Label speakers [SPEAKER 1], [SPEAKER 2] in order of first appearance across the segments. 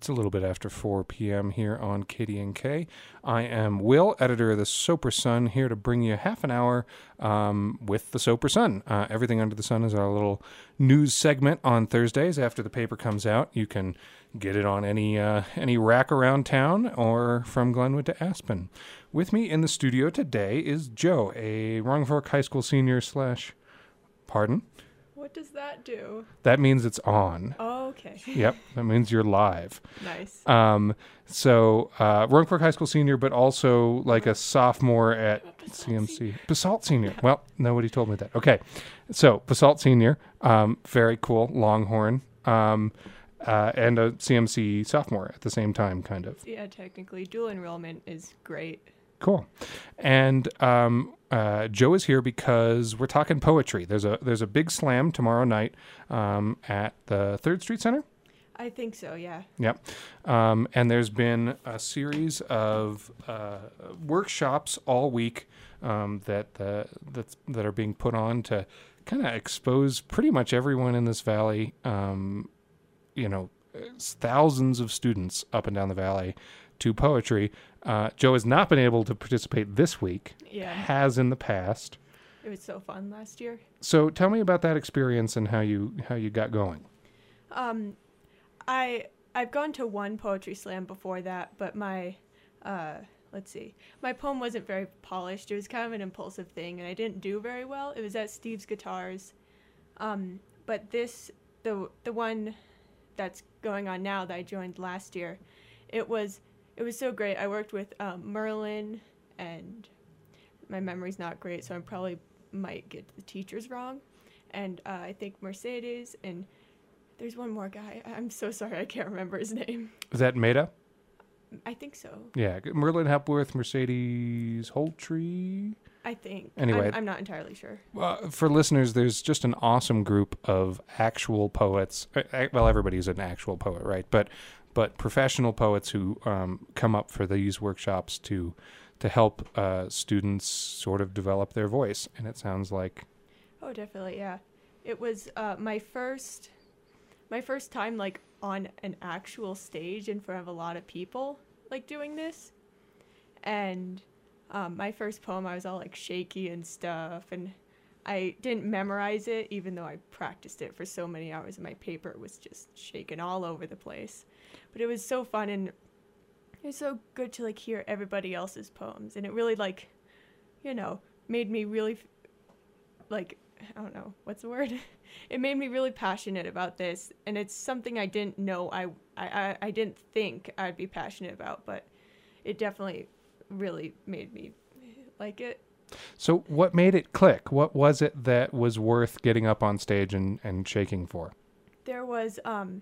[SPEAKER 1] It's a little bit after 4 p.m. here on KDNK. I am Will, editor of the Soper Sun, here to bring you half an hour with the Soper Sun. Everything Under the Sun is our little news segment on Thursdays after the paper comes out. You can get it on any rack around town or from Glenwood to Aspen. With me in the studio today is Joe, a Roaring Fork High School senior / pardon?
[SPEAKER 2] What does that do?
[SPEAKER 1] That means it's on.
[SPEAKER 2] Oh, okay.
[SPEAKER 1] Yep, that means you're live.
[SPEAKER 2] Nice.
[SPEAKER 1] So Roaring Fork High School senior, but also like a sophomore at CMC. Basalt senior. Well, nobody told me that. Okay, so Basalt senior, very cool, Longhorn, and a CMC sophomore at the same time, kind of.
[SPEAKER 2] Yeah, technically, dual enrollment is great.
[SPEAKER 1] Cool. And Joe is here because we're talking poetry. There's a big slam tomorrow night at the 3rd Street Center.
[SPEAKER 2] I think so, yeah.
[SPEAKER 1] Yep. And there's been a series of workshops all week that are being put on to kind of expose pretty much everyone in this valley, thousands of students up and down the valley to poetry. Joe has not been able to participate this week.
[SPEAKER 2] Yeah.
[SPEAKER 1] Has in the past.
[SPEAKER 2] It was so fun last year.
[SPEAKER 1] So tell me about that experience and how you got going.
[SPEAKER 2] I've gone to one poetry slam before that, but my poem wasn't very polished. It was kind of an impulsive thing, and I didn't do very well. It was at Steve's Guitars. But the one that's going on now that I joined last year, it was so great. I worked with Merlin, and my memory's not great, so I probably might get the teachers wrong. And I think Mercedes, and there's one more guy. I'm so sorry, I can't remember his name.
[SPEAKER 1] Is that Maida?
[SPEAKER 2] I think so.
[SPEAKER 1] Yeah, Merlin Hepworth, Mercedes Holtree.
[SPEAKER 2] I think.
[SPEAKER 1] Anyway,
[SPEAKER 2] I'm not entirely sure.
[SPEAKER 1] For listeners, there's just an awesome group of actual poets. Well, everybody's an actual poet, right? But professional poets who come up for these workshops to help students sort of develop their voice. And it sounds like...
[SPEAKER 2] Oh, definitely, yeah. It was my first time, like, on an actual stage in front of a lot of people, like, doing this. And my first poem, I was all, like, shaky and stuff. And I didn't memorize it, even though I practiced it for so many hours. And my paper was just shaking all over the place. But it was so fun, and it was so good to, like, hear everybody else's poems. And it really, like, made me really, like, I don't know, what's the word? It made me really passionate about this. And it's something I didn't know I didn't think I'd be passionate about, but it definitely really made me like it.
[SPEAKER 1] So what made it click? What was it that was worth getting up on stage and shaking for?
[SPEAKER 2] There was...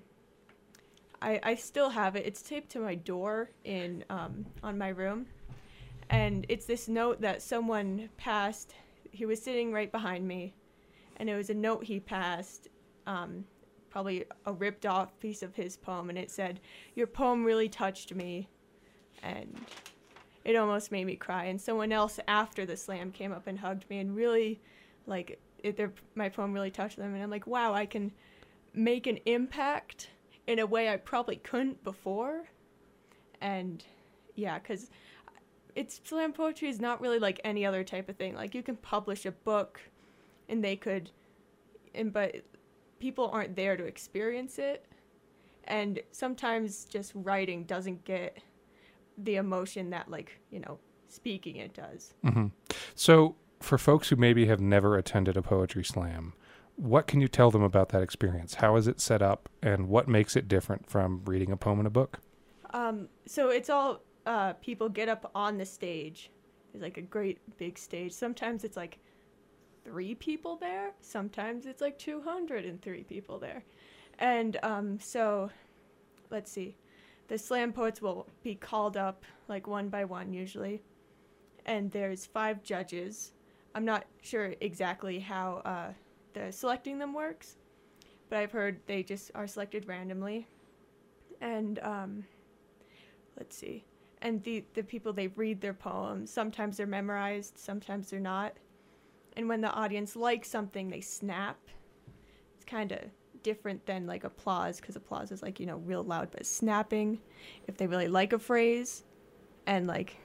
[SPEAKER 2] I still have it. It's taped to my door on my room. And it's this note that someone passed. He was sitting right behind me. And it was a note he passed, probably a ripped off piece of his poem. And it said, "Your poem really touched me." And it almost made me cry. And someone else after the slam came up and hugged me and really, like, my poem really touched them. And I'm like, wow, I can make an impact in a way I probably couldn't before. And yeah, because slam poetry is not really like any other type of thing. Like, you can publish a book and but people aren't there to experience it. And sometimes just writing doesn't get the emotion that, like, speaking it does.
[SPEAKER 1] Mm-hmm. So for folks who maybe have never attended a poetry slam, what can you tell them about that experience? How is it set up, and what makes it different from reading a poem in a book?
[SPEAKER 2] So it's all people get up on the stage. There's, like, a great big stage. Sometimes it's, like, 3 people there. Sometimes it's, like, 203 people there. And so, let's see. The slam poets will be called up, like, one by one usually. And there's 5 judges. I'm not sure exactly how... the selecting them works, but I've heard they just are selected randomly. And let's see, and the people, they read their poems. Sometimes they're memorized, sometimes they're not. And when the audience likes something, they snap. It's kind of different than like applause, because applause is like, real loud, but snapping, if they really like a phrase, and like,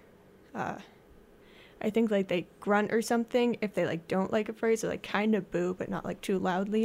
[SPEAKER 2] I think like they grunt or something if they like don't like a phrase, or like kind of boo, but not like too loudly,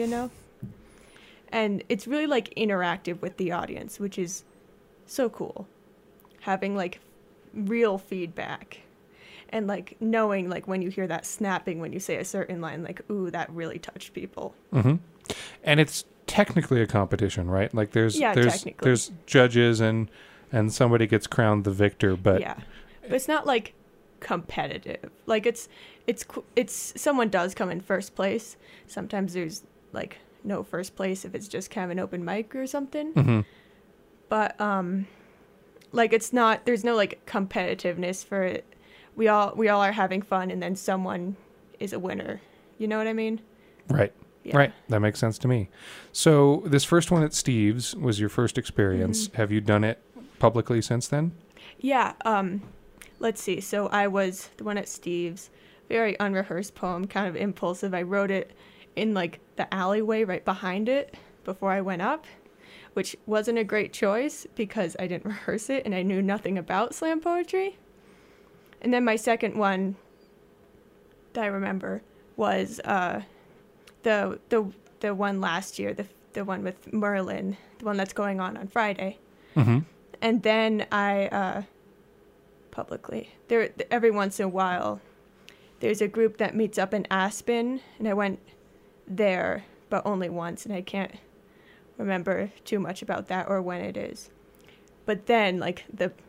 [SPEAKER 2] And it's really like interactive with the audience, which is so cool. Having like real feedback. And, like, knowing, like, when you hear that snapping when you say a certain line, like, ooh, that really touched people.
[SPEAKER 1] Mm-hmm. And it's technically a competition, right? Like, there's judges and somebody gets crowned the victor, but...
[SPEAKER 2] Yeah. But it's not, like, competitive. Like, it's someone does come in first place. Sometimes there's, like, no first place if it's just kind of an open mic or something.
[SPEAKER 1] Mm-hmm.
[SPEAKER 2] But, like, it's not... There's no, like, competitiveness for it. We all are having fun, and then someone is a winner. You know what I mean?
[SPEAKER 1] Right. Yeah. Right. That makes sense to me. So this first one at Steve's was your first experience. Mm-hmm. Have you done it publicly since then?
[SPEAKER 2] Yeah. Let's see. So I was the one at Steve's. Very unrehearsed poem, kind of impulsive. I wrote it in like the alleyway right behind it before I went up, which wasn't a great choice because I didn't rehearse it and I knew nothing about slam poetry. And then my second one that I remember was the one last year, the one with Merlin, the one that's going on Friday.
[SPEAKER 1] Mm-hmm.
[SPEAKER 2] And then I publicly every once in a while there's a group that meets up in Aspen, and I went there, but only once, and I can't remember too much about that or when it is. But then like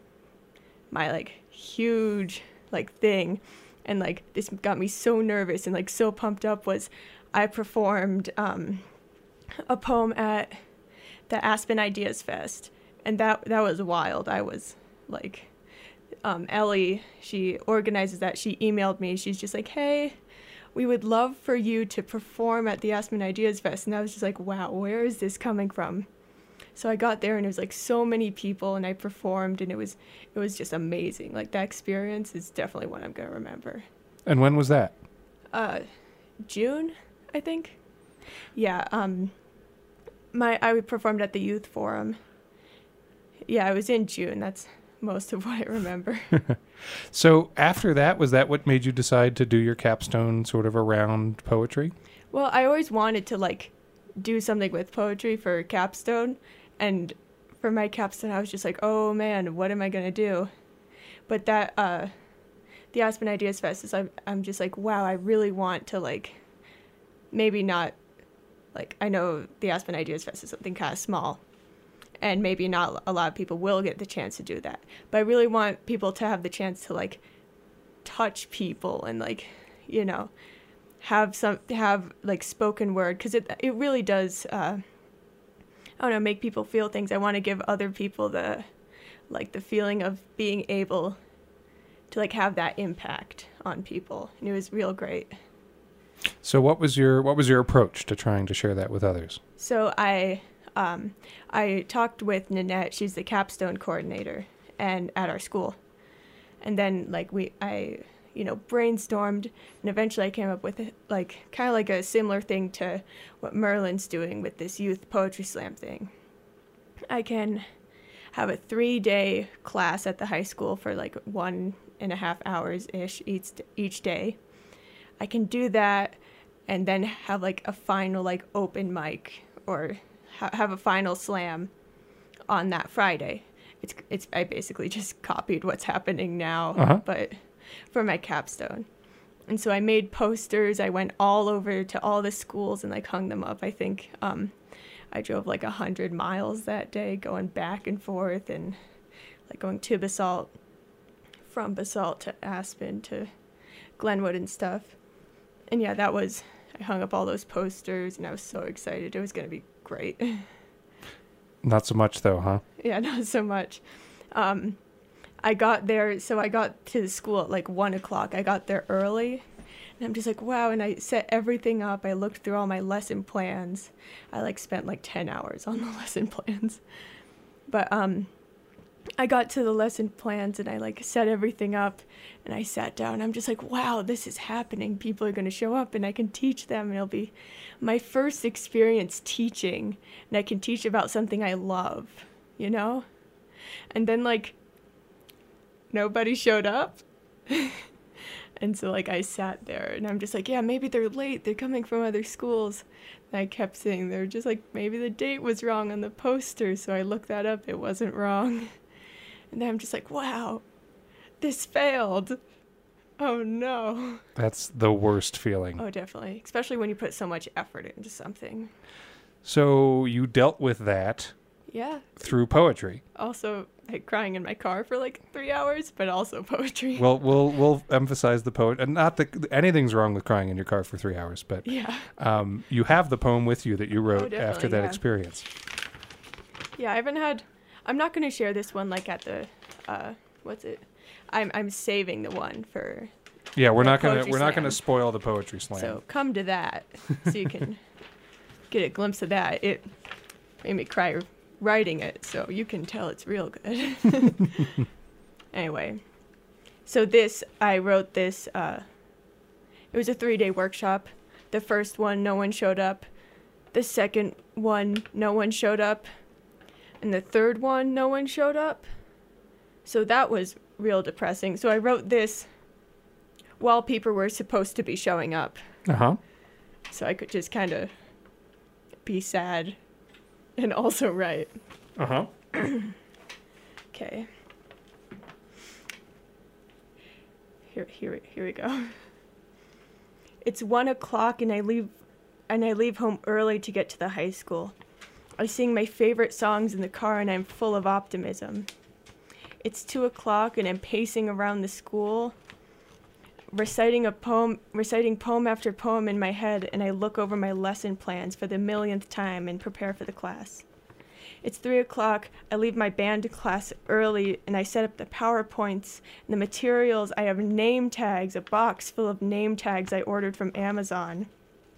[SPEAKER 2] my like huge like thing, and like this got me so nervous and like so pumped up, was I performed a poem at the Aspen Ideas Fest, and that was wild. I was like, Ellie, she organizes that. She emailed me. She's just like, hey, we would love for you to perform at the Aspen Ideas Fest. And I was just like, wow, where is this coming from? So I got there, and it was like so many people, and I performed, and it was just amazing. Like, that experience is definitely one I'm going to remember.
[SPEAKER 1] And when was that?
[SPEAKER 2] June, I think. Yeah, I performed at the Youth Forum. Yeah, it was in June. That's most of what I remember.
[SPEAKER 1] So after that, was that what made you decide to do your capstone sort of around poetry?
[SPEAKER 2] Well, I always wanted to like do something with poetry for capstone, and for my capstone I was just like, oh man, what am I gonna do? But that the Aspen Ideas Fest is, I'm just like, wow, I really want to, like, maybe not, like, I know the Aspen Ideas Fest is something kind of small, and maybe not a lot of people will get the chance to do that, but I really want people to have the chance to, like, touch people and, like, have like spoken word, because it really does I don't know, make people feel things. I want to give other people the feeling of being able to like have that impact on people, and it was real great.
[SPEAKER 1] So what was your approach to trying to share that with others?
[SPEAKER 2] So I talked with Nanette. She's the capstone coordinator and at our school, and then like I brainstormed, and eventually I came up with like kind of like a similar thing to what Merlin's doing with this youth poetry slam thing. I can have a 3-day class at the high school for like 1.5 hours ish each day. I can do that and then have like a final like open mic, or have a final slam on that Friday. I basically just copied what's happening now, but for my capstone. And so I made posters. I went all over to all the schools and like hung them up. I think I drove like 100 miles that day, going back and forth, and like going to Basalt, from Basalt to Aspen to Glenwood and stuff. And yeah, I hung up all those posters, and I was so excited. It was going to be great.
[SPEAKER 1] Not so much though, huh?
[SPEAKER 2] Yeah, not so much. I got there, so I got to the school at like 1 o'clock. I got there early, and I'm just like, wow, and I set everything up. I looked through all my lesson plans. I like spent like 10 hours on the lesson plans. But I got to the lesson plans and I like set everything up and I sat down. I'm just like, wow, this is happening. People are going to show up and I can teach them and it'll be my first experience teaching and I can teach about something I love, you know? And then like nobody showed up. And so like I sat there and I'm just like, yeah, maybe they're late. They're coming from other schools. And I kept saying they're just like, maybe the date was wrong on the poster. So I looked that up. It wasn't wrong. And then I'm just like, wow, this failed. Oh no.
[SPEAKER 1] That's the worst feeling.
[SPEAKER 2] Oh, definitely. Especially when you put so much effort into something.
[SPEAKER 1] So you dealt with that
[SPEAKER 2] Yeah.
[SPEAKER 1] through poetry.
[SPEAKER 2] Also, like crying in my car for like 3 hours, but also poetry.
[SPEAKER 1] Well, we'll emphasize the poet, and not that anything's wrong with crying in your car for 3 hours, but
[SPEAKER 2] Yeah.
[SPEAKER 1] you have the poem with you that you wrote
[SPEAKER 2] definitely,
[SPEAKER 1] after that
[SPEAKER 2] yeah.
[SPEAKER 1] experience.
[SPEAKER 2] Yeah, I'm not going to share this one like at the, what's it? I'm saving the one for,
[SPEAKER 1] Yeah, we're
[SPEAKER 2] The
[SPEAKER 1] not gonna
[SPEAKER 2] poetry slam.
[SPEAKER 1] spoil the poetry slam.
[SPEAKER 2] so come to that so you can get a glimpse of that. It made me cry writing it, so you can tell it's real good. Anyway, so I wrote this, it was a 3-day workshop. The first one, no one showed up. The second one, no one showed up. And the third one, no one showed up. So that was real depressing. So I wrote this while people were supposed to be showing up.
[SPEAKER 1] Uh-huh.
[SPEAKER 2] So I could just kind of be sad and also write.
[SPEAKER 1] Uh-huh.
[SPEAKER 2] Okay. Here we go. It's 1 o'clock and I leave home early to get to the high school. I sing my favorite songs in the car and I'm full of optimism. It's 2 o'clock and I'm pacing around the school, reciting poem after poem in my head, and I look over my lesson plans for the millionth time and prepare for the class. It's 3 o'clock, I leave my band class early and I set up the PowerPoints and the materials. I have name tags, a box full of name tags I ordered from Amazon.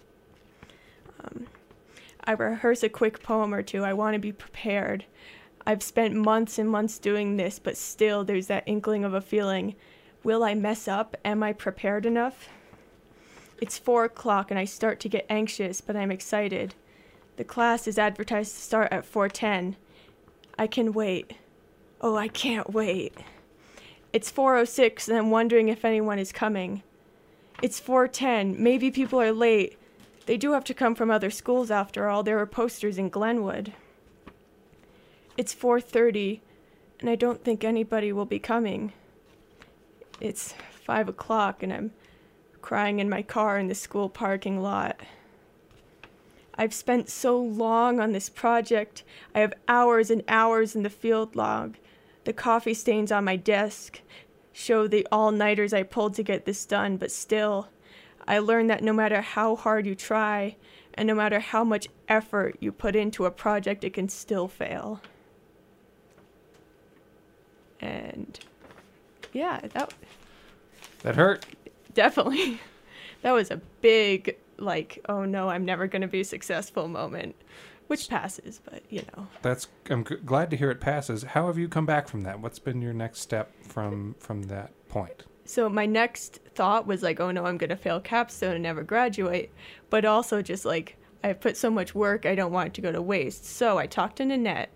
[SPEAKER 2] I rehearse a quick poem or two. I want to be prepared. I've spent months and months doing this, but still there's that inkling of a feeling. Will I mess up? Am I prepared enough? It's 4 o'clock and I start to get anxious, but I'm excited. The class is advertised to start at 4:10. I can wait. Oh, I can't wait. It's 4:06 and I'm wondering if anyone is coming. It's 4:10. Maybe people are late. They do have to come from other schools after all. There are posters in Glenwood. It's 4:30 and I don't think anybody will be coming. It's 5 o'clock and I'm crying in my car in the school parking lot. I've spent so long on this project. I have hours and hours in the field log. The coffee stains on my desk show the all-nighters I pulled to get this done, but still, I learned that no matter how hard you try, and no matter how much effort you put into a project, it can still fail. And yeah,
[SPEAKER 1] That hurt.
[SPEAKER 2] definitely, that was a big, like, oh no, I'm never going to be successful moment, which passes, but you know.
[SPEAKER 1] I'm glad to hear it passes. How have you come back from that? What's been your next step from that point?
[SPEAKER 2] So my next thought was like, oh no, I'm going to fail capstone and never graduate. But also just like, I put so much work, I don't want it to go to waste. So I talked to Nanette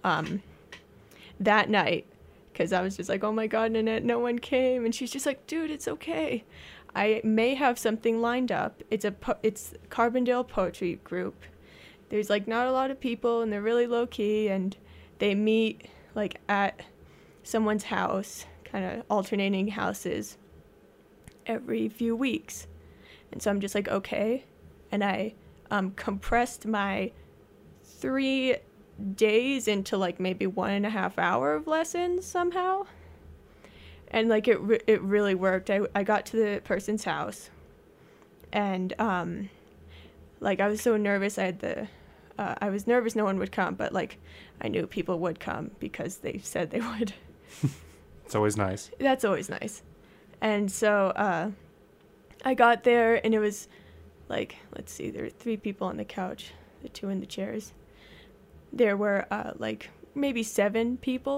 [SPEAKER 2] that night because I was just like, oh my God, Nanette, no one came. And she's just like, dude, it's okay. I may have something lined up. It's Carbondale Poetry Group. There's like not a lot of people and they're really low key and they meet like at someone's house, kind of alternating houses every few weeks. And so I'm just like, okay. And I compressed my 3 days into like maybe 1.5 hours of lessons somehow. And like it really worked. I got to the person's house and like I was so nervous. I was nervous no one would come, but like I knew people would come because they said they would.
[SPEAKER 1] It's always nice.
[SPEAKER 2] That's always nice. And so I got there and it was like, let's see, there were 3 people on the couch, the 2 in the chairs. There were like maybe 7 people.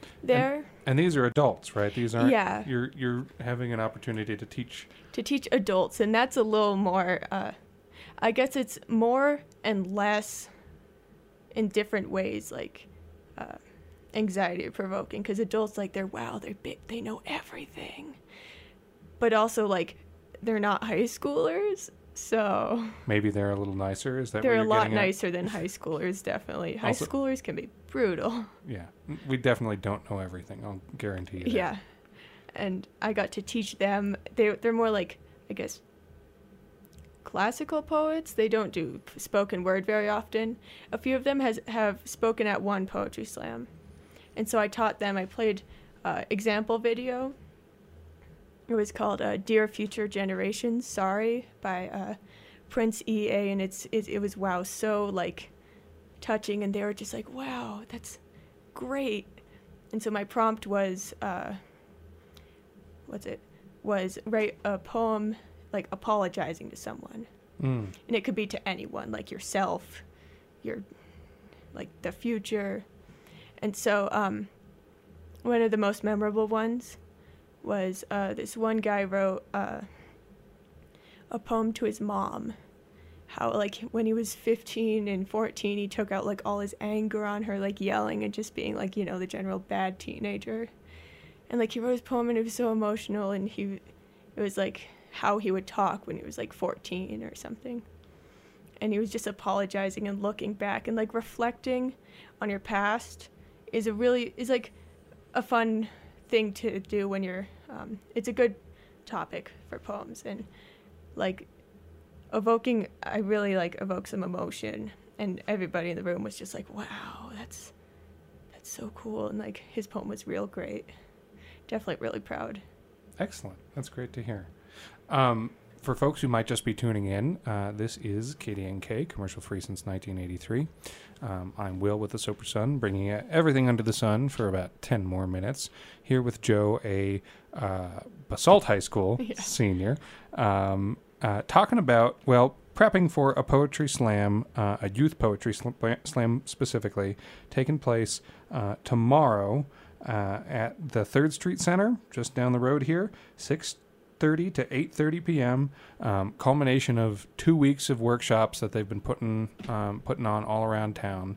[SPEAKER 2] there.
[SPEAKER 1] And these are adults, right? These aren't.
[SPEAKER 2] Yeah.
[SPEAKER 1] You're having an opportunity to teach.
[SPEAKER 2] To teach adults, and that's a little more. I guess it's more and less in different ways, like anxiety provoking. Because adults, like they're big, they know everything, but also like they're not high schoolers, so
[SPEAKER 1] Maybe they're a little nicer. Is that
[SPEAKER 2] they're
[SPEAKER 1] what
[SPEAKER 2] a
[SPEAKER 1] you're
[SPEAKER 2] lot
[SPEAKER 1] getting at?
[SPEAKER 2] nicer than high schoolers. Definitely, high
[SPEAKER 1] Also-
[SPEAKER 2] schoolers can be brutal.
[SPEAKER 1] Yeah, we definitely don't know everything. I'll guarantee you that.
[SPEAKER 2] Yeah, and I got to teach them. They're more like, I guess, classical poets. They don't do spoken word very often. A few of them have spoken at one poetry slam, and so I taught them. I played example video. It was called "Dear Future Generations." Sorry, by Prince EA, and it was so like touching, and they were just like, wow, that's great. And so my prompt was was write a poem like apologizing to someone. And it could be to anyone, like yourself, like the future. And so one of the most memorable ones was this one guy wrote a poem to his mom. How, like, when he was 15 and 14, he took out, like, all his anger on her, like, yelling and just being, like, the general bad teenager. And, like, he wrote his poem, and it was so emotional, and it was, like, how he would talk when he was, like, 14 or something. And he was just apologizing and looking back. And, like, reflecting on your past is like, a fun thing to do when you're... it's a good topic for poems. And, like... I really like evoke some emotion, and everybody in the room was just like, wow, that's so cool. And like his poem was real great. Definitely really proud.
[SPEAKER 1] Excellent. That's great to hear. For folks who might just be tuning in, this is KDNK, commercial free since 1983. I'm Will with the Soper Sun, bringing you everything under the sun for about 10 more minutes. Here with Joe, a Basalt High School senior, talking about, prepping for a poetry slam, a youth poetry slam specifically, taking place tomorrow at the 3rd Street Center, just down the road here, 6:30 to 8:30 p.m. Culmination of 2 weeks of workshops that they've been putting on all around town.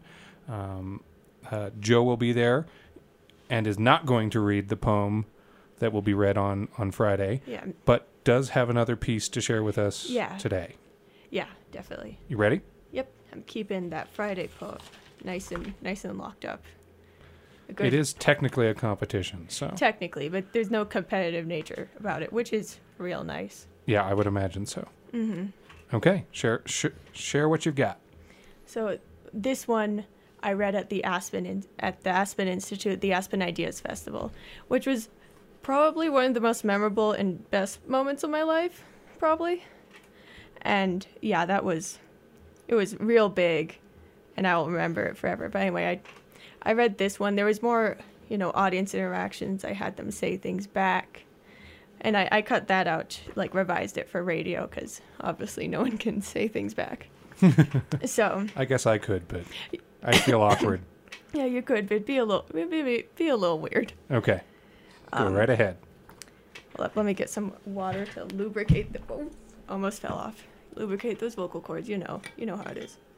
[SPEAKER 1] Joe will be there and is not going to read the poem that will be read on Friday, but does have another piece to share with us today.
[SPEAKER 2] Yeah, definitely.
[SPEAKER 1] You ready?
[SPEAKER 2] Yep, I'm keeping that Friday poem nice and locked up.
[SPEAKER 1] It is technically a competition, so.
[SPEAKER 2] Technically, but there's no competitive nature about it, which is real nice.
[SPEAKER 1] Yeah, I would imagine so. Mm-hmm. Okay, share what you've got. So
[SPEAKER 2] this one I read at the Aspen Institute, the Aspen Ideas Festival, which was probably one of the most memorable and best moments of my life, probably. And yeah, it was real big, and I will remember it forever. But anyway, I read this one. There was more, audience interactions. I had them say things back, and I cut that out, like revised it for radio, because obviously no one can say things back. So
[SPEAKER 1] I guess I could, but I feel awkward.
[SPEAKER 2] Yeah, you could, but be a little weird.
[SPEAKER 1] Okay. Go right ahead.
[SPEAKER 2] Let me get some water to lubricate the... Oh, almost fell off. Lubricate those vocal cords. You know how it is.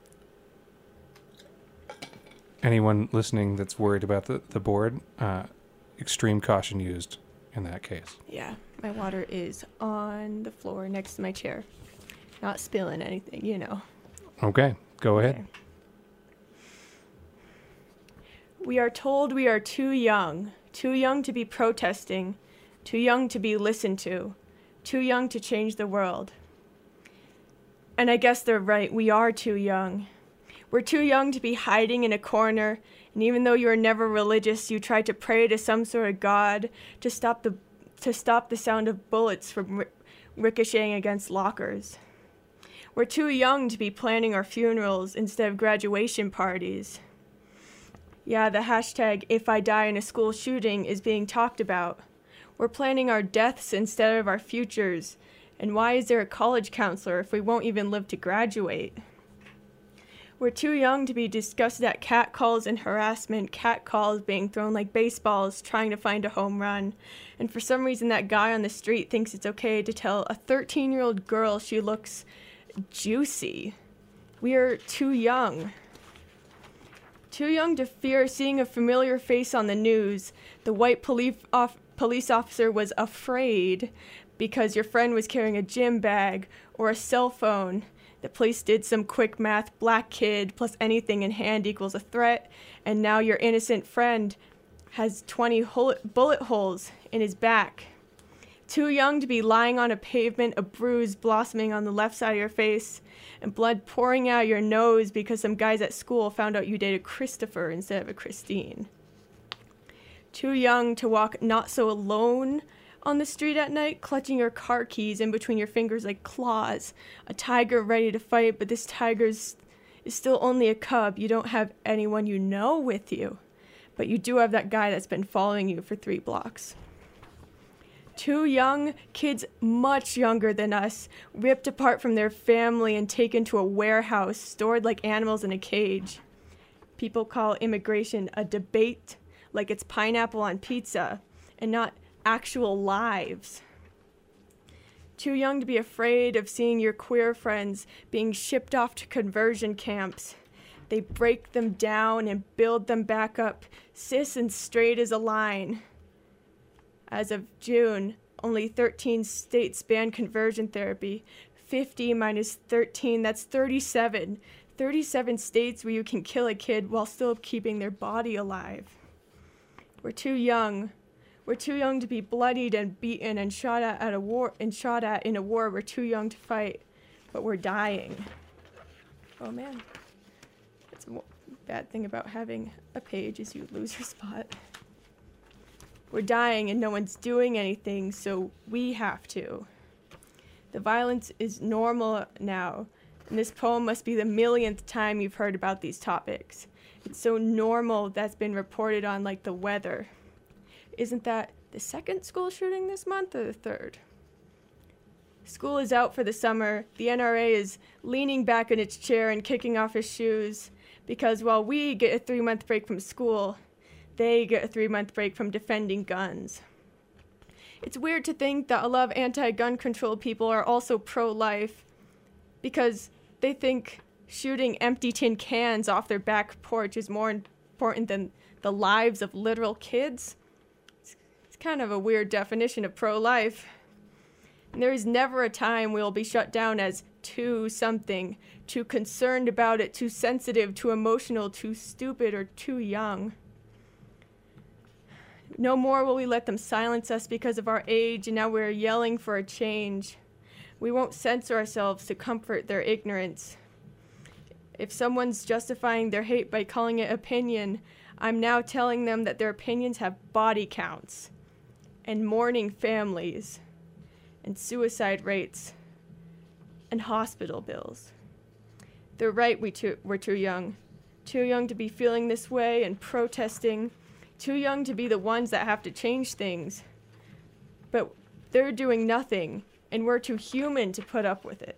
[SPEAKER 1] Anyone listening that's worried about the board, extreme caution used in that case.
[SPEAKER 2] Yeah, my water is on the floor next to my chair. Not spilling anything,
[SPEAKER 1] Okay, go ahead. Okay.
[SPEAKER 2] We are told we are too young to be protesting, too young to be listened to, too young to change the world. And I guess they're right, we are too young. We're too young to be hiding in a corner, and even though you are never religious, you try to pray to some sort of god to stop the sound of bullets from ricocheting against lockers. We're too young to be planning our funerals instead of graduation parties. Yeah, the hashtag if I die in a school shooting is being talked about. We're planning our deaths instead of our futures. And why is there a college counselor if we won't even live to graduate? We're too young to be disgusted at catcalls and harassment, catcalls being thrown like baseballs, trying to find a home run. And for some reason, that guy on the street thinks it's okay to tell a 13-year-old girl she looks juicy. We are too young. Too young to fear seeing a familiar face on the news. The white police officer was afraid because your friend was carrying a gym bag or a cell phone. The police did some quick math. Black kid plus anything in hand equals a threat. And now your innocent friend has 20 bullet holes in his back. Too young to be lying on a pavement, a bruise blossoming on the left side of your face, and blood pouring out your nose because some guys at school found out you dated Christopher instead of a Christine. Too young to walk not so alone on the street at night, clutching your car keys in between your fingers like claws. A tiger ready to fight, but this tiger is still only a cub. You don't have anyone you know with you, but you do have that guy that's been following you for 3 blocks. Too young, kids much younger than us, ripped apart from their family and taken to a warehouse, stored like animals in a cage. People call immigration a debate, like it's pineapple on pizza, and not actual lives. Too young to be afraid of seeing your queer friends being shipped off to conversion camps. They break them down and build them back up, cis and straight as a line. As of June, only 13 states banned conversion therapy. 50 minus 13, that's 37. 37 states where you can kill a kid while still keeping their body alive. We're too young. We're too young to be bloodied and beaten and shot at in a war. We're too young to fight, but we're dying. Oh man, that's a bad thing about having a page is you lose your spot. We're dying and no one's doing anything, so we have to. The violence is normal now, and this poem must be the millionth time you've heard about these topics. It's so normal that's been reported on like the weather. Isn't that the 2nd school shooting this month or the 3rd? School is out for the summer. The NRA is leaning back in its chair and kicking off his shoes because while we get a 3-month break from school, they get a 3-month break from defending guns. It's weird to think that a lot of anti-gun control people are also pro-life because they think shooting empty tin cans off their back porch is more important than the lives of literal kids. It's kind of a weird definition of pro-life. And there is never a time we'll be shut down as too something, too concerned about it, too sensitive, too emotional, too stupid, or too young. No more will we let them silence us because of our age, and now we're yelling for a change. We won't censor ourselves to comfort their ignorance. If someone's justifying their hate by calling it opinion, I'm now telling them that their opinions have body counts, and mourning families, and suicide rates, and hospital bills. They're right, we're too young. Too young to be feeling this way and protesting. Too young to be the ones that have to change things. But they're doing nothing, and we're too human to put up with it.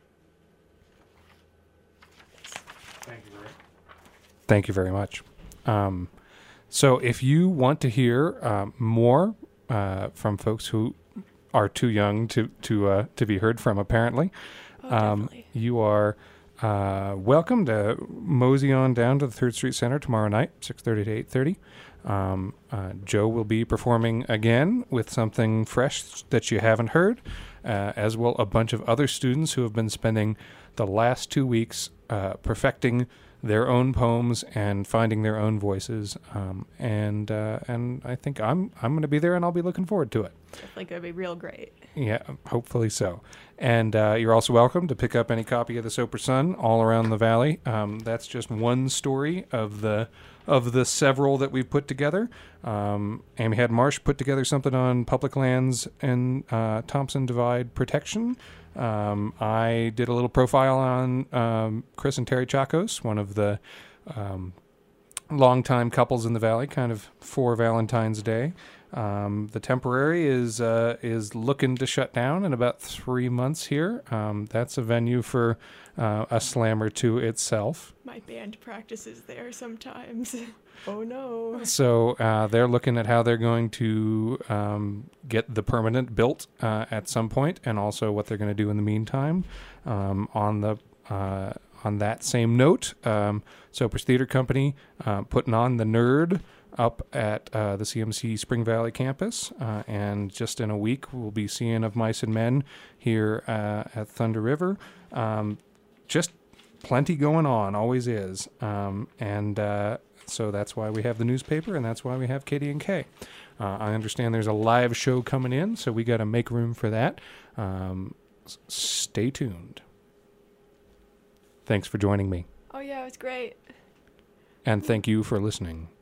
[SPEAKER 1] Thank you very much. So if you want to hear more from folks who are too young to be heard from, apparently, you are welcome to mosey on down to the 3rd Street Center tomorrow night, 6:30 to 8:30. Joe will be performing again with something fresh that you haven't heard, as will a bunch of other students who have been spending the last 2 weeks perfecting their own poems and finding their own voices. And I think I'm going to be there, and I'll be looking forward to it.
[SPEAKER 2] Definitely going to be real great.
[SPEAKER 1] Yeah, hopefully so. And you're also welcome to pick up any copy of the Soper Sun all around the valley. That's just one story of the several that we've put together. Amy Had Marsh put together something on public lands and Thompson Divide protection. I did a little profile on Chris and Terry Chacos, one of the longtime couples in the valley, kind of for Valentine's Day. The Temporary is looking to shut down in about 3 months here. That's a venue for a slam or two itself.
[SPEAKER 2] My band practices there sometimes. Oh no.
[SPEAKER 1] So they're looking at how they're going to get the permanent built at some point, and also what they're going to do in the meantime. On that same note, Soper's Theater Company putting on The Nerd up at the CMC Spring Valley campus, and just in a week we'll be seeing Of Mice and Men here at Thunder River. Just plenty going on, always is, so that's why we have the newspaper, and that's why we have KDNK. I understand there's a live show coming in, so we got to make room for that. Stay tuned. Thanks for joining me.
[SPEAKER 2] Oh yeah, it was great.
[SPEAKER 1] And thank you for listening.